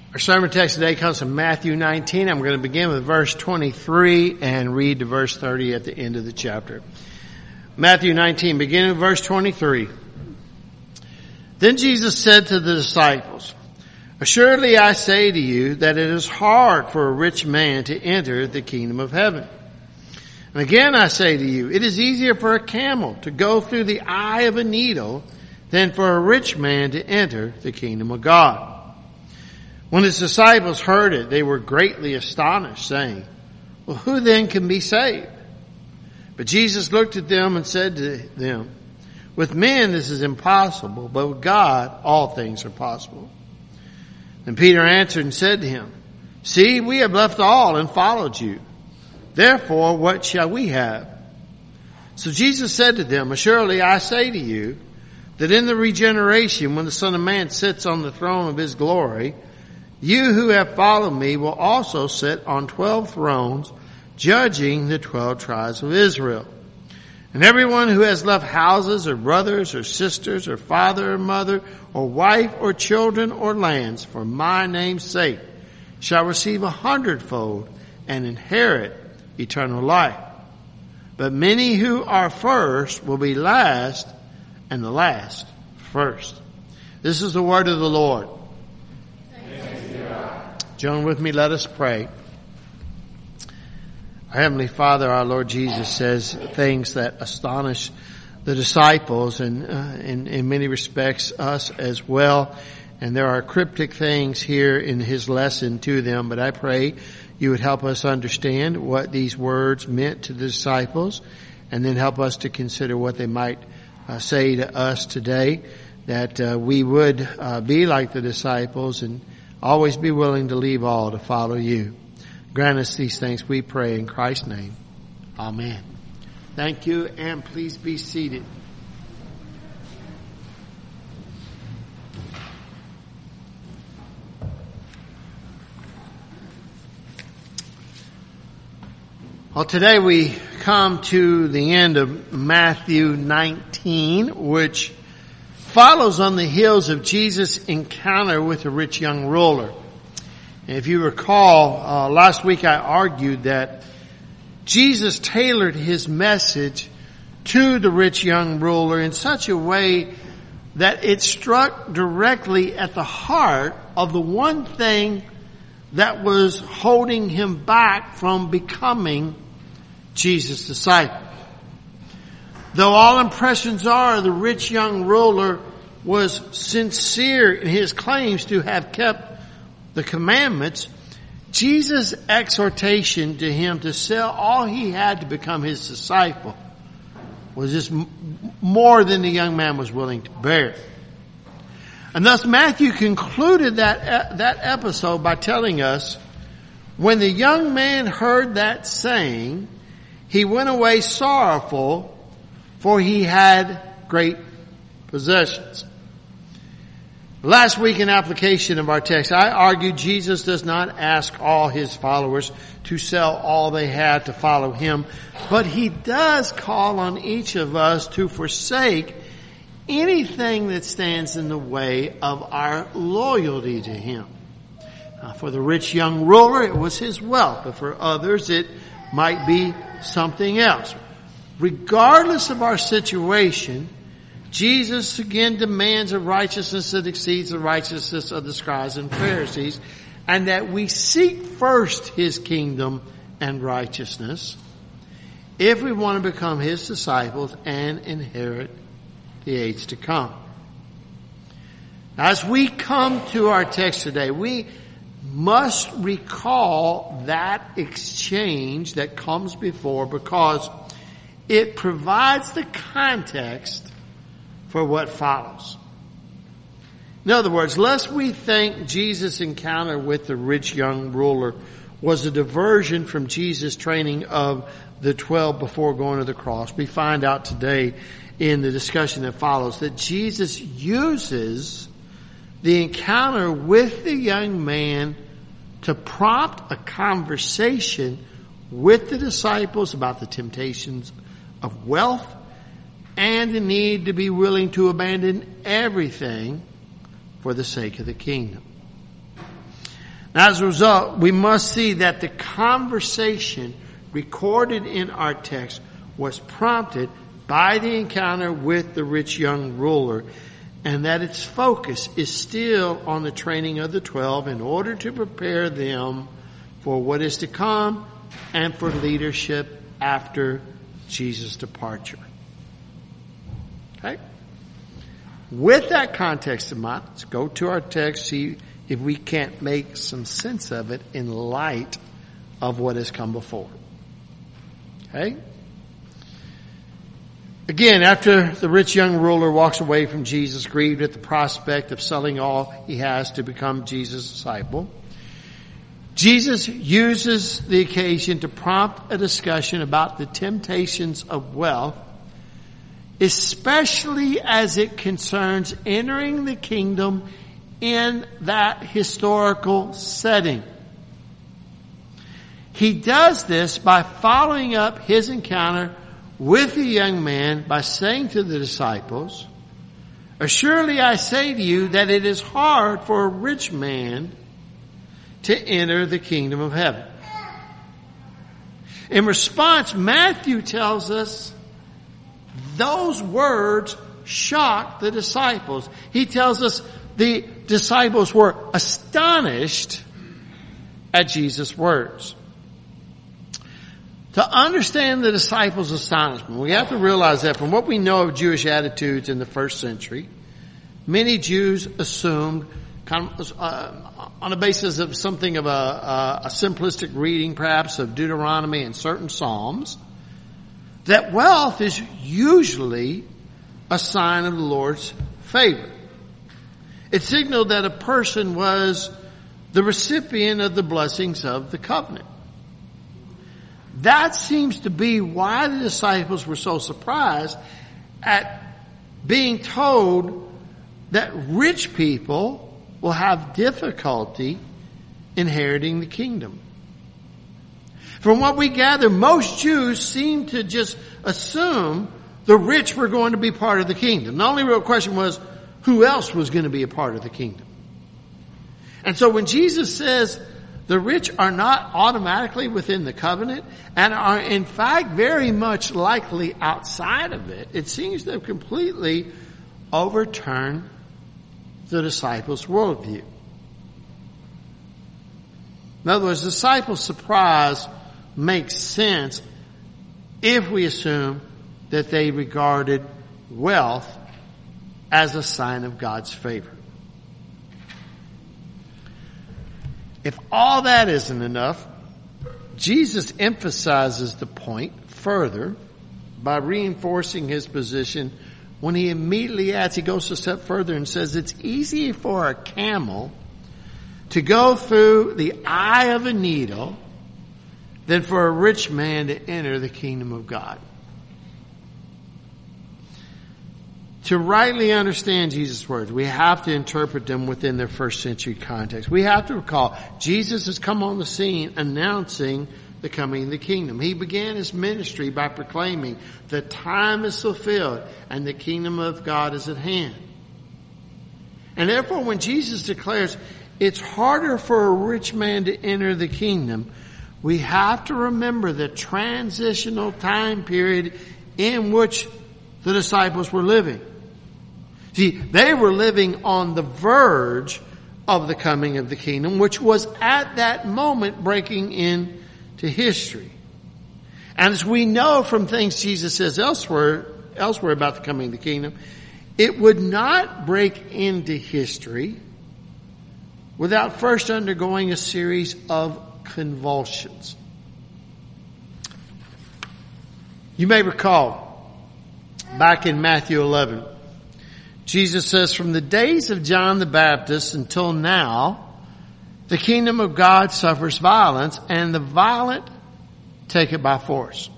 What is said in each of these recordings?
Our sermon text today comes from Matthew 19. I'm going to begin with verse 23 and read to verse 30 at the end of the chapter. Matthew 19, beginning with verse 23. Then Jesus said to the disciples, "Assuredly I say to you that it is hard for a rich man to enter the kingdom of heaven. And again I say to you, it is easier for a camel to go through the eye of a needle than for a rich man to enter the kingdom of God." When his disciples heard it, they were greatly astonished, saying, "Well, who then can be saved?" But Jesus looked at them and said to them, "With men this is impossible, but with God all things are possible." Then Peter answered and said to him, "See, we have left all and followed you. Therefore, what shall we have?" So Jesus said to them, "Assuredly I say to you, that in the regeneration, when the Son of Man sits on the throne of his glory, you who have followed me will also sit on 12 thrones, judging the 12 tribes of Israel. And everyone who has left houses or brothers or sisters or father or mother or wife or children or lands for my name's sake shall receive 100-fold and inherit eternal life. But many who are first will be last, and the last first." This is the word of the Lord. Join with me, let us pray. Our Heavenly Father, our Lord Jesus says things that astonish the disciples and in many respects us as well. And there are cryptic things here in his lesson to them, but I pray you would help us understand what these words meant to the disciples, and then help us to consider what they might say to us today, that we would be like the disciples and always be willing to leave all to follow you. Grant us these things, we pray in Christ's name. Amen. Thank you, and please be seated. Well, today we come to the end of Matthew 19, which follows on the heels of Jesus' encounter with the rich young ruler. And if you recall, last week I argued that Jesus tailored his message to the rich young ruler in such a way that it struck directly at the heart of the one thing that was holding him back from becoming Jesus' disciple. Though all impressions are the rich young ruler was sincere in his claims to have kept the commandments, Jesus' exhortation to him to sell all he had to become his disciple was just more than the young man was willing to bear. And thus Matthew concluded that episode by telling us, when the young man heard that saying, he went away sorrowful, for he had great possessions. Last week in application of our text, I argued Jesus does not ask all his followers to sell all they had to follow him, but he does call on each of us to forsake anything that stands in the way of our loyalty to him. For the rich young ruler, it was his wealth, but for others it might be something else. Regardless of our situation, Jesus again demands a righteousness that exceeds the righteousness of the scribes and Pharisees, and that we seek first his kingdom and righteousness if we want to become his disciples and inherit the age to come. As we come to our text today, we must recall that exchange that comes before, because it provides the context for what follows. In other words, lest we think Jesus' encounter with the rich young ruler was a diversion from Jesus' training of the 12 before going to the cross, we find out today in the discussion that follows that Jesus uses the encounter with the young man to prompt a conversation with the disciples about the temptations of wealth and the need to be willing to abandon everything for the sake of the kingdom. As a result, we must see that the conversation recorded in our text was prompted by the encounter with the rich young ruler, and that its focus is still on the training of the 12 in order to prepare them for what is to come and for leadership after Jesus' departure. Okay? With that context in mind, let's go to our text, see if we can't make some sense of it in light of what has come before. Okay? Again, after the rich young ruler walks away from Jesus, grieved at the prospect of selling all he has to become Jesus' disciple, Jesus uses the occasion to prompt a discussion about the temptations of wealth, especially as it concerns entering the kingdom in that historical setting. He does this by following up his encounter with the young man by saying to the disciples, "Assuredly I say to you that it is hard for a rich man to enter the kingdom of heaven." In response, Matthew tells us those words shocked the disciples. He tells us the disciples were astonished at Jesus' words. To understand the disciples' astonishment, we have to realize that from what we know of Jewish attitudes in the first century, many Jews assumed, on the basis of something of a simplistic reading perhaps of Deuteronomy and certain Psalms, that wealth is usually a sign of the Lord's favor. It signaled that a person was the recipient of the blessings of the covenant. That seems to be why the disciples were so surprised at being told that rich people will have difficulty inheriting the kingdom. From what we gather, most Jews seem to just assume the rich were going to be part of the kingdom. The only real question was, who else was going to be a part of the kingdom? And so when Jesus says the rich are not automatically within the covenant and are in fact very much likely outside of it, it seems to have completely overturned the disciples' worldview. In other words, the disciples' surprise makes sense if we assume that they regarded wealth as a sign of God's favor. If all that isn't enough, Jesus emphasizes the point further by reinforcing his position when he immediately adds, he goes a step further and says, it's easy for a camel to go through the eye of a needle than for a rich man to enter the kingdom of God. To rightly understand Jesus' words, we have to interpret them within their first century context. We have to recall, Jesus has come on the scene announcing the coming of the kingdom. He began his ministry by proclaiming, the time is fulfilled and the kingdom of God is at hand. And therefore, when Jesus declares it's harder for a rich man to enter the kingdom, we have to remember the transitional time period in which the disciples were living. See, they were living on the verge of the coming of the kingdom, which was at that moment breaking into history. And as we know from things Jesus says elsewhere about the coming of the kingdom, it would not break into history without first undergoing a series of convulsions. You may recall back in Matthew 11, Jesus says, from the days of John the Baptist until now, the kingdom of God suffers violence, and the violent take it by force.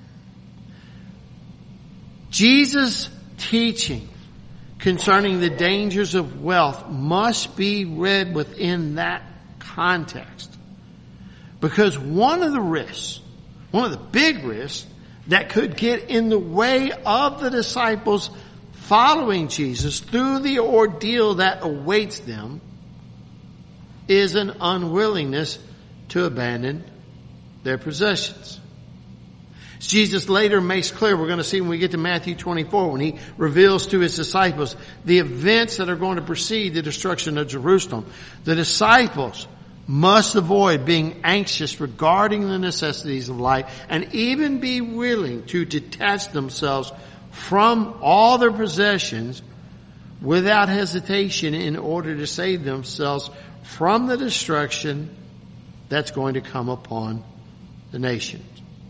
Jesus' teaching concerning the dangers of wealth must be read within that context. Because one of the big risks that could get in the way of the disciples following Jesus through the ordeal that awaits them is an unwillingness to abandon their possessions. As Jesus later makes clear, we're going to see when we get to Matthew 24, when he reveals to his disciples the events that are going to precede the destruction of Jerusalem. The disciples must avoid being anxious regarding the necessities of life and even be willing to detach themselves from all their possessions without hesitation in order to save themselves from the destruction that's going to come upon the nations.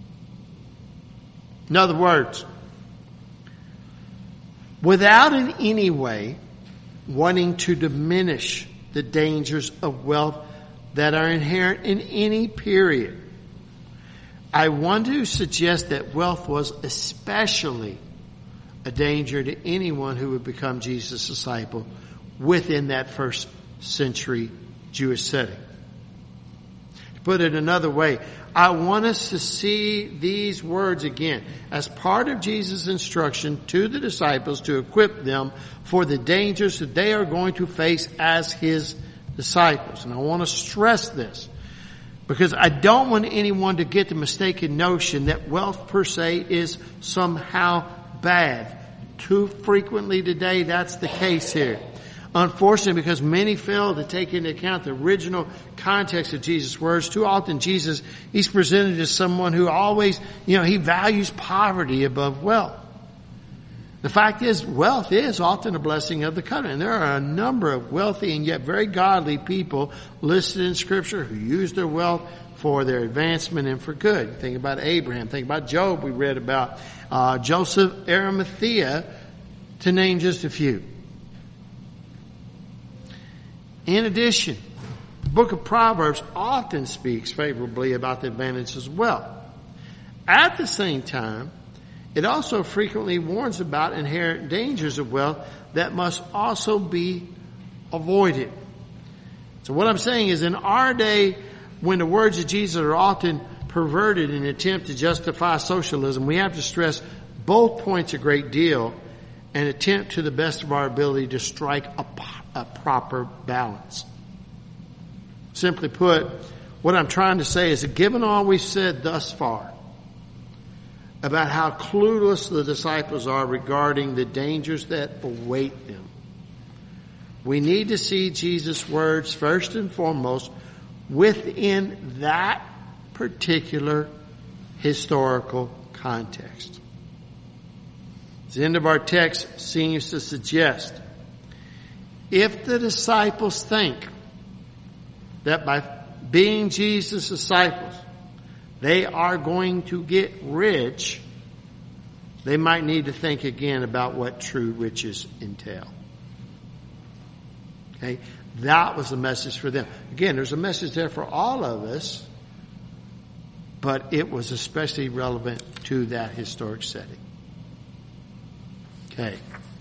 In other words, without in any way wanting to diminish the dangers of wealth that are inherent in any period, I want to suggest that wealth was especially a danger to anyone who would become Jesus' disciple within that first century Jewish setting. To put it another way, I want us to see these words again as part of Jesus' instruction to the disciples to equip them for the dangers that they are going to face as his disciples. And I want to stress this because I don't want anyone to get the mistaken notion that wealth per se is somehow bad. Too frequently today, that's the case here. Unfortunately, because many fail to take into account the original context of Jesus' words, too often he's presented as someone who always, he values poverty above wealth. The fact is, wealth is often a blessing of the covenant. There are a number of wealthy and yet very godly people listed in Scripture who use their wealth for their advancement and for good. Think about Abraham. Think about Job we read about. Joseph, Arimathea, to name just a few. In addition, the book of Proverbs often speaks favorably about the advantages of wealth. At the same time, it also frequently warns about inherent dangers of wealth that must also be avoided. So what I'm saying is, in our day, when the words of Jesus are often perverted in an attempt to justify socialism, we have to stress both points a great deal and attempt to the best of our ability to strike a proper balance. Simply put, what I'm trying to say is that given all we've said thus far about how clueless the disciples are regarding the dangers that await them, we need to see Jesus' words first and foremost within that particular historical context. The end of our text seems to suggest if the disciples think that by being Jesus' disciples they are going to get rich, they might need to think again about what true riches entail. Okay? That was the message for them. Again, there's a message there for all of us, but it was especially relevant to that historic setting. Okay.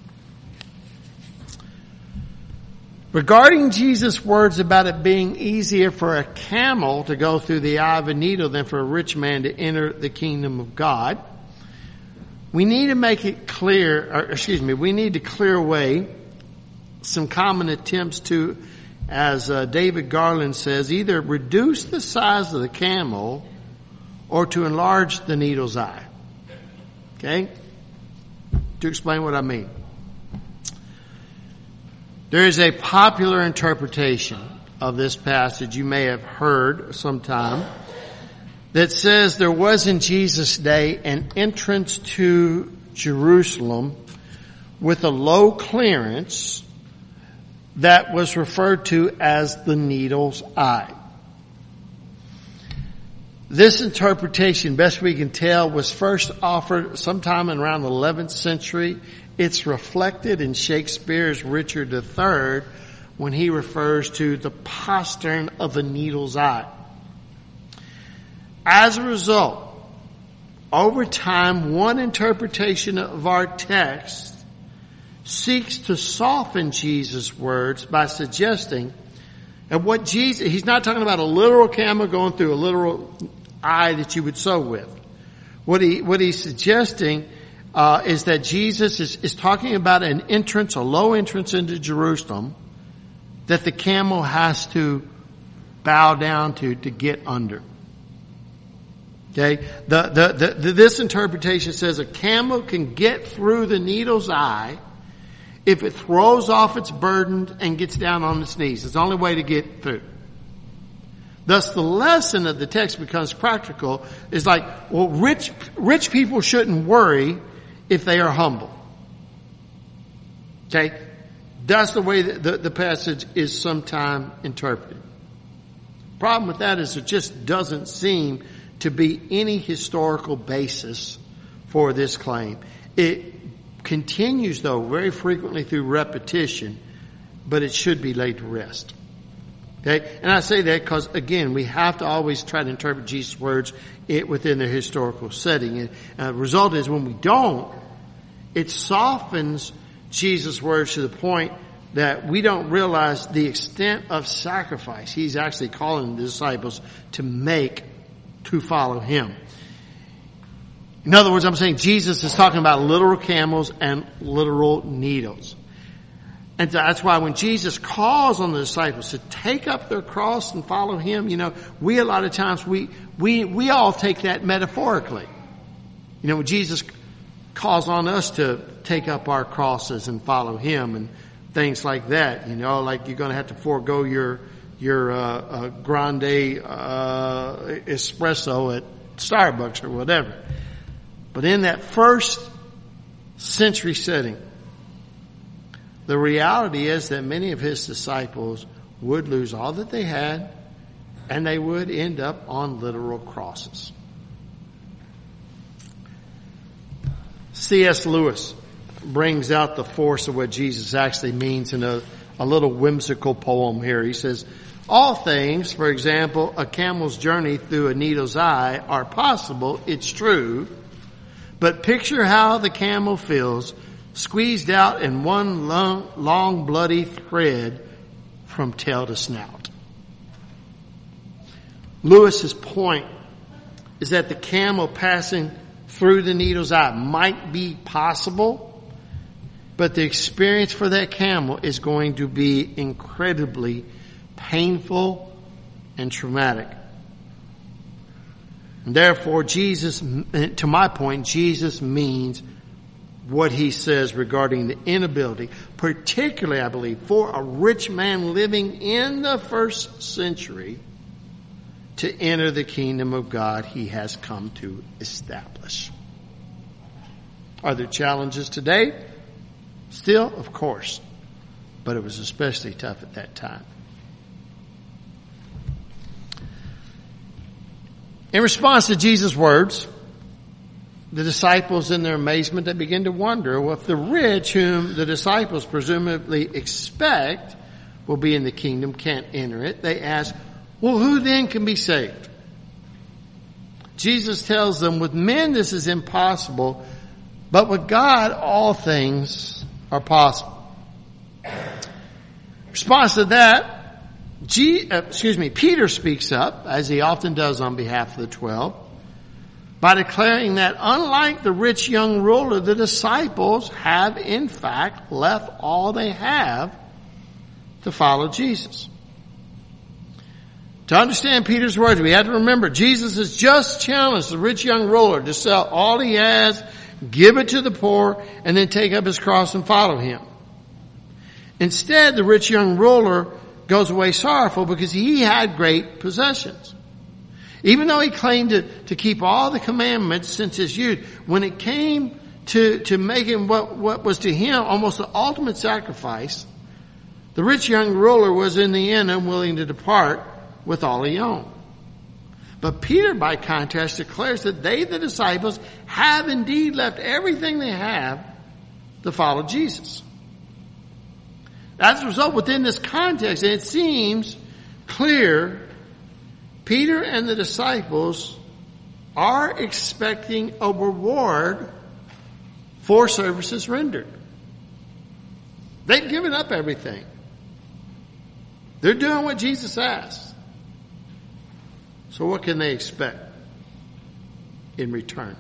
Regarding Jesus' words about it being easier for a camel to go through the eye of a needle than for a rich man to enter the kingdom of God, we need to make it clear, we need to clear away some common attempts to, as David Garland says, either reduce the size of the camel or to enlarge the needle's eye. Okay? To explain what I mean. There is a popular interpretation of this passage you may have heard sometime that says there was in Jesus' day an entrance to Jerusalem with a low clearance that was referred to as the needle's eye. This interpretation, best we can tell, was first offered sometime around the 11th century. It's reflected in Shakespeare's Richard III when he refers to the postern of a needle's eye. As a result, over time, one interpretation of our text seeks to soften Jesus' words by suggesting that what Jesus, he's not talking about a literal camel going through a literal eye that you would sew with. What he's suggesting is that Jesus is talking about an entrance, a low entrance into Jerusalem that the camel has to bow down to get under. Okay? This interpretation says a camel can get through the needle's eye if it throws off its burden and gets down on its knees. It's the only way to get through. Thus, the lesson of the text becomes practical. It's like, well, rich people shouldn't worry if they are humble. Okay? That's the way the passage is sometimes interpreted. Problem with that is it just doesn't seem to be any historical basis for this claim. It continues, though, very frequently through repetition, but it should be laid to rest. Okay? And I say that because, again, we have to always try to interpret Jesus' words within their historical setting. And the result is when we don't, it softens Jesus' words to the point that we don't realize the extent of sacrifice he's actually calling the disciples to make to follow him. In other words, I'm saying Jesus is talking about literal camels and literal needles. And that's why when Jesus calls on the disciples to take up their cross and follow him, we a lot of times, we all take that metaphorically. When Jesus calls on us to take up our crosses and follow him and things like that, like you're going to have to forego your grande espresso at Starbucks or whatever. But in that first century setting, the reality is that many of his disciples would lose all that they had, and they would end up on literal crosses. C.S. Lewis brings out the force of what Jesus actually means in a little whimsical poem here. He says, all things, for example, a camel's journey through a needle's eye, are possible, it's true, but picture how the camel feels squeezed out in one long bloody thread from tail to snout. Lewis's point is that the camel passing through the needle's eye might be possible, but the experience for that camel is going to be incredibly painful and traumatic. And therefore, Jesus, to my point, Jesus means what he says regarding the inability, particularly, I believe, for a rich man living in the first century to enter the kingdom of God he has come to establish. Are there challenges today? Still, of course. But it was especially tough at that time. In response to Jesus' words, the disciples, in their amazement, they begin to wonder, well, if the rich, whom the disciples presumably expect will be in the kingdom, can't enter it, they ask, well, who then can be saved? Jesus tells them, with men this is impossible, but with God all things are possible. In response to that, Peter speaks up, as he often does on behalf of the 12, by declaring that unlike the rich young ruler, the disciples have in fact left all they have to follow Jesus. To understand Peter's words, we have to remember Jesus has just challenged the rich young ruler to sell all he has, give it to the poor, and then take up his cross and follow him. Instead, the rich young ruler goes away sorrowful because he had great possessions. Even though he claimed to keep all the commandments since his youth, when it came to making what was to him almost the ultimate sacrifice, the rich young ruler was in the end unwilling to depart with all he owned. But Peter, by contrast, declares that they, the disciples, have indeed left everything they have to follow Jesus. As a result, within this context, and it seems clear, Peter and the disciples are expecting a reward for services rendered. They've given up everything. They're doing what Jesus asked. So what can they expect in return?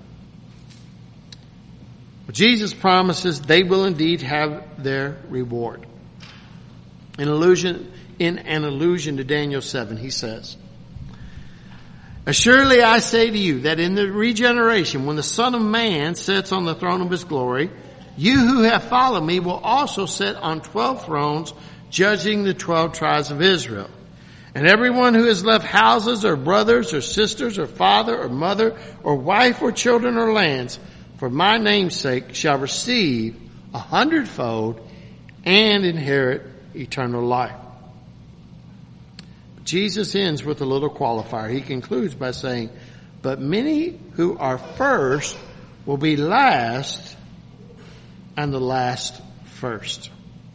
Well, Jesus promises they will indeed have their reward. In in an allusion to Daniel 7. He says, "Assuredly I say to you that in the regeneration, when the Son of Man sits on the throne of his glory, you who have followed me will also sit on 12 thrones, judging the 12 tribes of Israel. And everyone who has left houses or brothers or sisters or father or mother or wife or children or lands for my name's sake shall receive 100-fold and inherit eternal life." Jesus ends with a little qualifier. He concludes by saying, "But many who are first will be last, and the last first."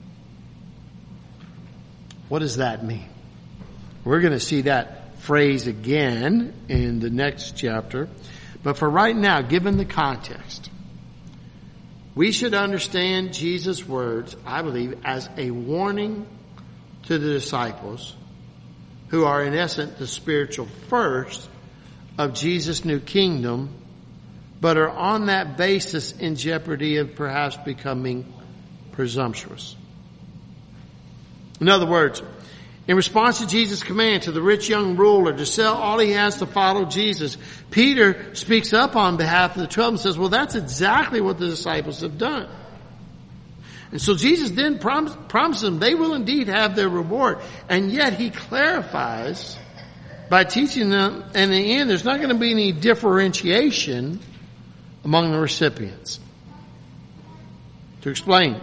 What does that mean? We're going to see that phrase again in the next chapter. But for right now, given the context, we should understand Jesus' words, I believe, as a warning to the disciples who are in essence the spiritual first of Jesus' new kingdom, but are on that basis in jeopardy of perhaps becoming presumptuous. In other words, in response to Jesus' command to the rich young ruler to sell all he has to follow Jesus, Peter speaks up on behalf of the 12 and says, well, that's exactly what the disciples have done. And so Jesus then promises them they will indeed have their reward. And yet he clarifies by teaching them, in the end, there's not going to be any differentiation among the recipients. To explain,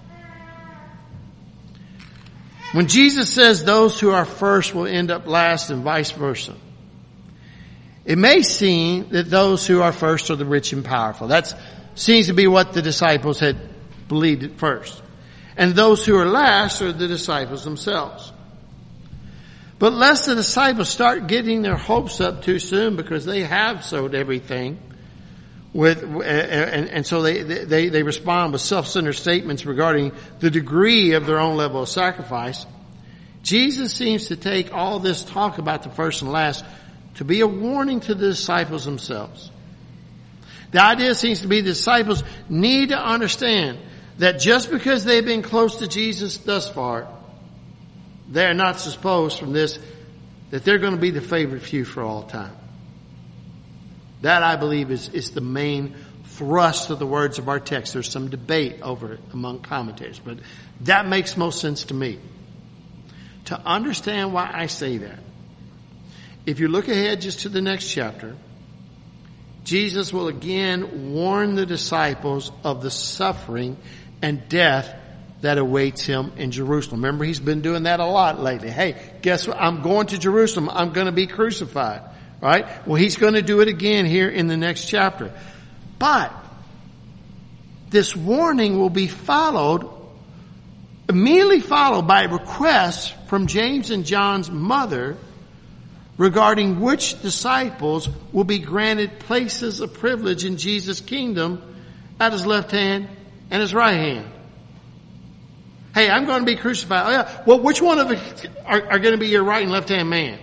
when Jesus says those who are first will end up last and vice versa, it may seem that those who are first are the rich and powerful. That seems to be what the disciples had believed at first. And those who are last are the disciples themselves. But lest the disciples start getting their hopes up too soon because they have sold everything and so they respond with self-centered statements regarding the degree of their own level of sacrifice. Jesus seems to take all this talk about the first and last to be a warning to the disciples themselves. The idea seems to be the disciples need to understand that just because they've been close to Jesus thus far, they're not supposed from this that they're going to be the favored few for all time. That, I believe, is the main thrust of the words of our text. There's some debate over it among commentators, but that makes most sense to me. To understand why I say that, if you look ahead just to the next chapter, Jesus will again warn the disciples of the suffering and death that awaits him in Jerusalem. Remember, he's been doing that a lot lately. Hey, guess what? I'm going to Jerusalem. I'm going to be crucified. Right? Well, he's going to do it again here in the next chapter. But this warning will be immediately followed by a request from James and John's mother regarding which disciples will be granted places of privilege in Jesus' kingdom at his left hand and his right hand. Hey, I'm going to be crucified. Oh yeah. Well, which one of them are going to be your right and left hand man?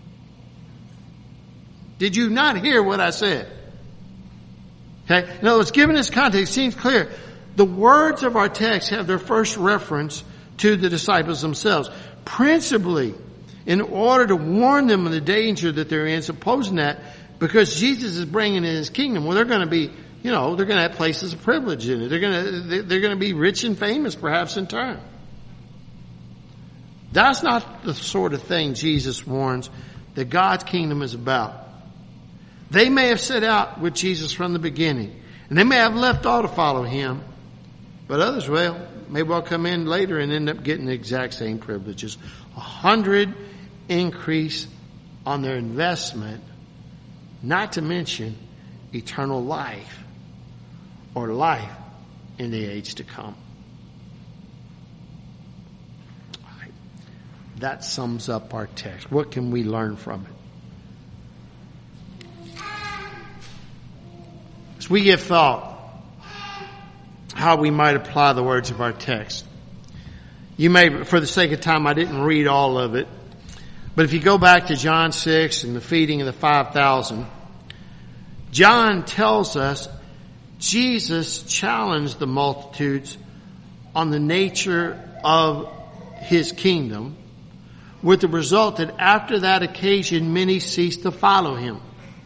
Did you not hear what I said? Okay. In other words, given this context, it seems clear. The words of our text have their first reference to the disciples themselves, principally in order to warn them of the danger that they're in, supposing that because Jesus is bringing in his kingdom, well, they're going to be, they're going to have places of privilege in it. They're going to be rich and famous perhaps in turn. That's not the sort of thing Jesus warns that God's kingdom is about. They may have set out with Jesus from the beginning, and they may have left all to follow him, but others, may well come in later and end up getting the exact same privileges. 100 increase on their investment, not to mention eternal life or life in the age to come. All right. That sums up our text. What can we learn from it? As we give thought how we might apply the words of our text, you may, for the sake of time, I didn't read all of it, but if you go back to John 6 and the feeding of the 5,000, John tells us Jesus challenged the multitudes on the nature of his kingdom with the result that after that occasion, many ceased to follow him.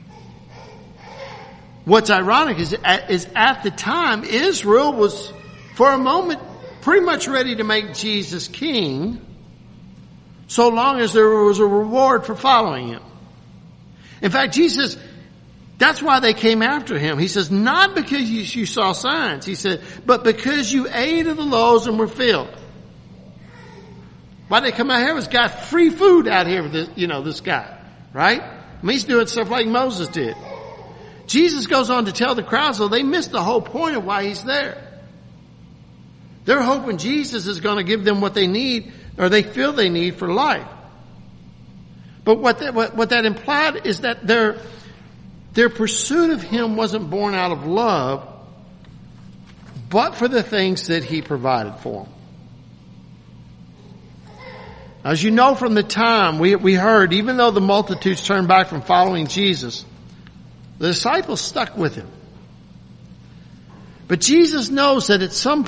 What's ironic is at the time, Israel was, for a moment, pretty much ready to make Jesus king, so long as there was a reward for following him. In fact, Jesus, that's why they came after him. He says, not because you saw signs, he said, but because you ate of the loaves and were filled. Why they come out here? It's got free food out here with this guy, right? I mean, he's doing stuff like Moses did. Jesus goes on to tell the crowd, so they missed the whole point of why he's there. They're hoping Jesus is going to give them what they need, or they feel they need for life. But what that implied is that their pursuit of him wasn't born out of love, but for the things that he provided for them. As you know from the time we heard, even though the multitudes turned back from following Jesus, the disciples stuck with him. But Jesus knows that at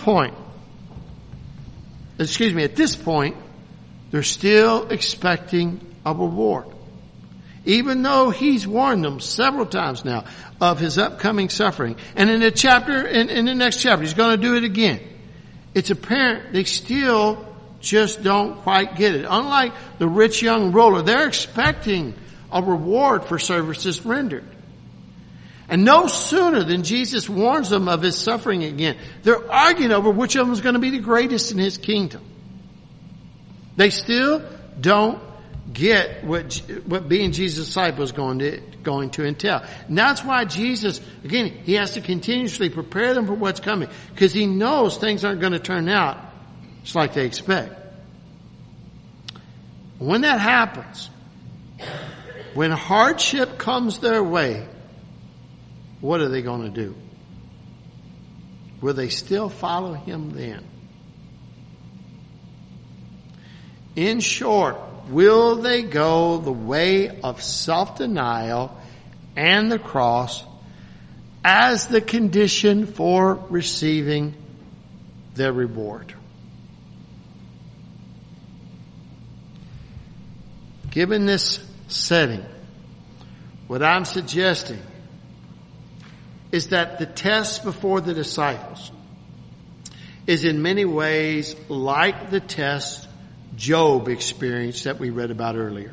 this point, they're still expecting a reward. Even though he's warned them several times now of his upcoming suffering. And in the next chapter, he's going to do it again. It's apparent they still just don't quite get it. Unlike the rich young ruler, they're expecting a reward for services rendered. And no sooner than Jesus warns them of his suffering again, they're arguing over which of them is going to be the greatest in his kingdom. They still don't get what being Jesus' disciple is going to entail. And that's why Jesus, again, he has to continuously prepare them for what's coming, because he knows things aren't going to turn out just like they expect. When that happens, when hardship comes their way, what are they going to do? Will they still follow him then? In short, will they go the way of self-denial and the cross as the condition for receiving their reward? Given this setting, what I'm suggesting is that the test before the disciples is in many ways like the test Job experienced that we read about earlier.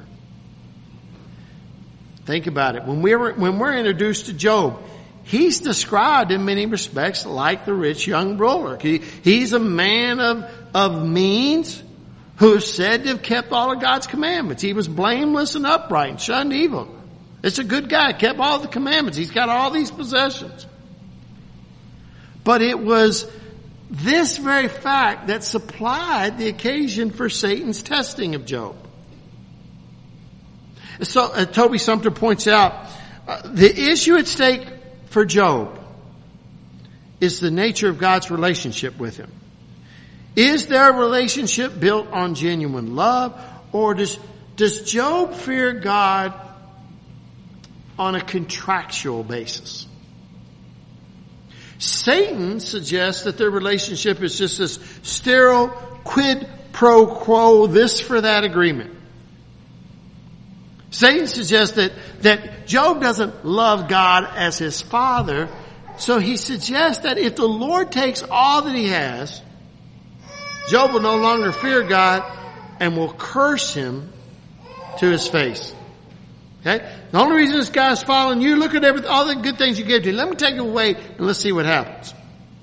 Think about it. When we're introduced to Job, he's described in many respects like the rich young ruler. He's a man of means who is said to have kept all of God's commandments. He was blameless and upright and shunned evil. It's a good guy, kept all the commandments. He's got all these possessions. But it was this very fact that supplied the occasion for Satan's testing of Job. So Toby Sumter points out, the issue at stake for Job is the nature of God's relationship with him. Is their relationship built on genuine love, or does Job fear God on a contractual basis? Satan suggests that their relationship is just this sterile quid pro quo, this for that agreement. Satan suggests that Job doesn't love God as his father, so he suggests that if the Lord takes all that he has, Job will no longer fear God and will curse him to his face. Okay? The only reason this guy's following you, look at all the good things you gave to him. Let me take it away and let's see what happens.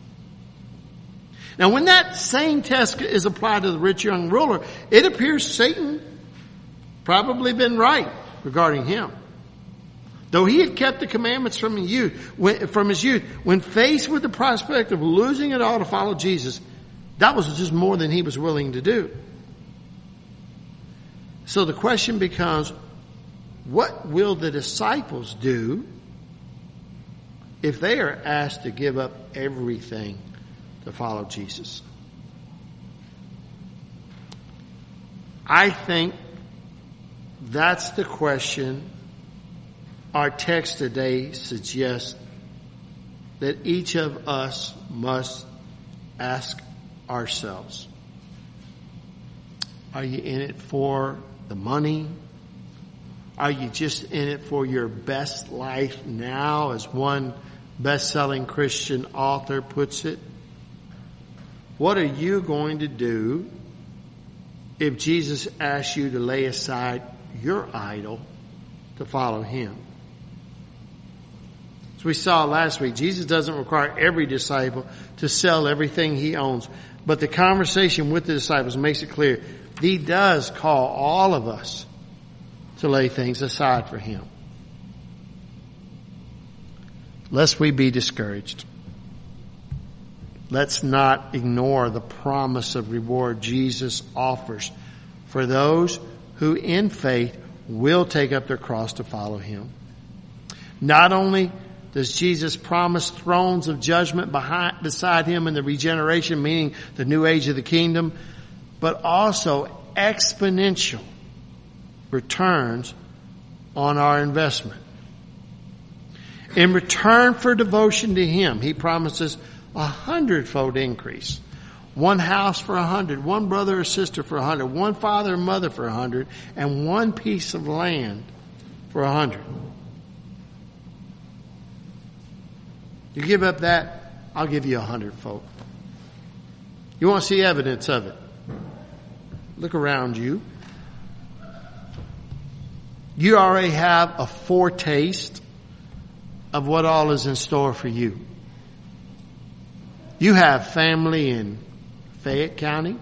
Now when that same test is applied to the rich young ruler, it appears Satan probably been right regarding him. Though he had kept the commandments from his youth, when faced with the prospect of losing it all to follow Jesus, that was just more than he was willing to do. So the question becomes, what will the disciples do if they are asked to give up everything to follow Jesus? I think that's the question our text today suggests that each of us must ask ourselves. Are you in it for the money? Are you just in it for your best life now, as one best-selling Christian author puts it? What are you going to do if Jesus asks you to lay aside your idol to follow him? As we saw last week, Jesus doesn't require every disciple to sell everything he owns. But the conversation with the disciples makes it clear he does call all of us to lay things aside for him. Lest we be discouraged. Let's not ignore the promise of reward Jesus offers for those who in faith will take up their cross to follow him. Not only does Jesus promise thrones of judgment beside him in the regeneration, meaning the new age of the kingdom, but also exponential returns on our investment. In return for devotion to him, he promises 100-fold increase. One house for 100, one brother or sister for 100, one father or mother for 100, and one piece of land for 100. You give up that, I'll give you 100-fold. You want to see evidence of it? Look around you. You already have a foretaste of what all is in store for you. You have family in Fayette County,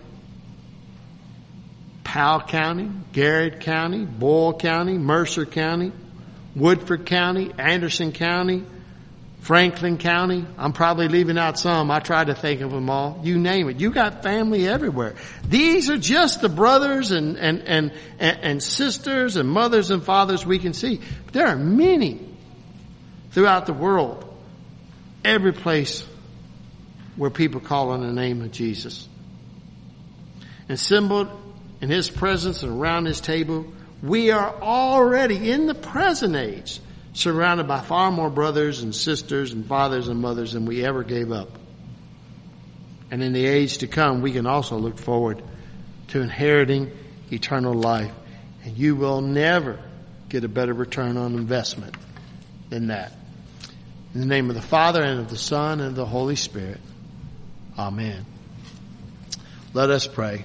Powell County, Garrett County, Boyle County, Mercer County, Woodford County, Anderson County, Franklin County. I'm probably leaving out some. I try to think of them all. You name it. You got family everywhere. These are just the brothers and sisters and mothers and fathers we can see. But there are many throughout the world. Every place where people call on the name of Jesus. Assembled in his presence and around his table, we are already in the present age surrounded by far more brothers and sisters and fathers and mothers than we ever gave up. And in the age to come, we can also look forward to inheriting eternal life. And you will never get a better return on investment than that. In the name of the Father and of the Son and of the Holy Spirit. Amen. Let us pray.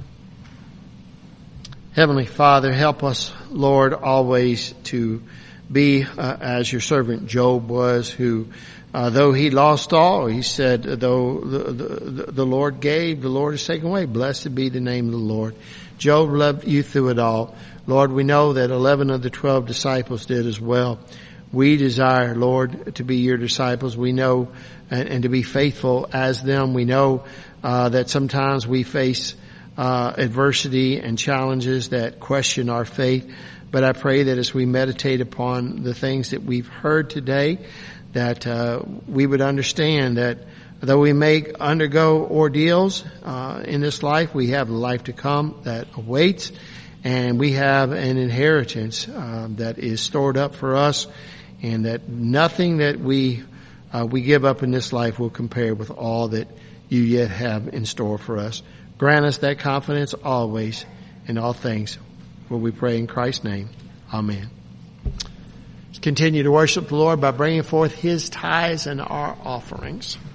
Heavenly Father, help us, Lord, always to be as your servant Job was, who, though he lost all, he said, though the Lord gave, the Lord has taken away. Blessed be the name of the Lord. Job loved you through it all. Lord, we know that 11 of the 12 disciples did as well. We desire, Lord, to be your disciples. We know and to be faithful as them. We know that sometimes we face adversity and challenges that question our faith. But I pray that as we meditate upon the things that we've heard today, that we would understand that though we may undergo ordeals in this life, we have the life to come that awaits, and we have an inheritance that is stored up for us, and that nothing that we give up in this life will compare with all that you yet have in store for us. Grant us that confidence always in all things. For we pray in Christ's name. Amen. Let's continue to worship the Lord by bringing forth his tithes and our offerings.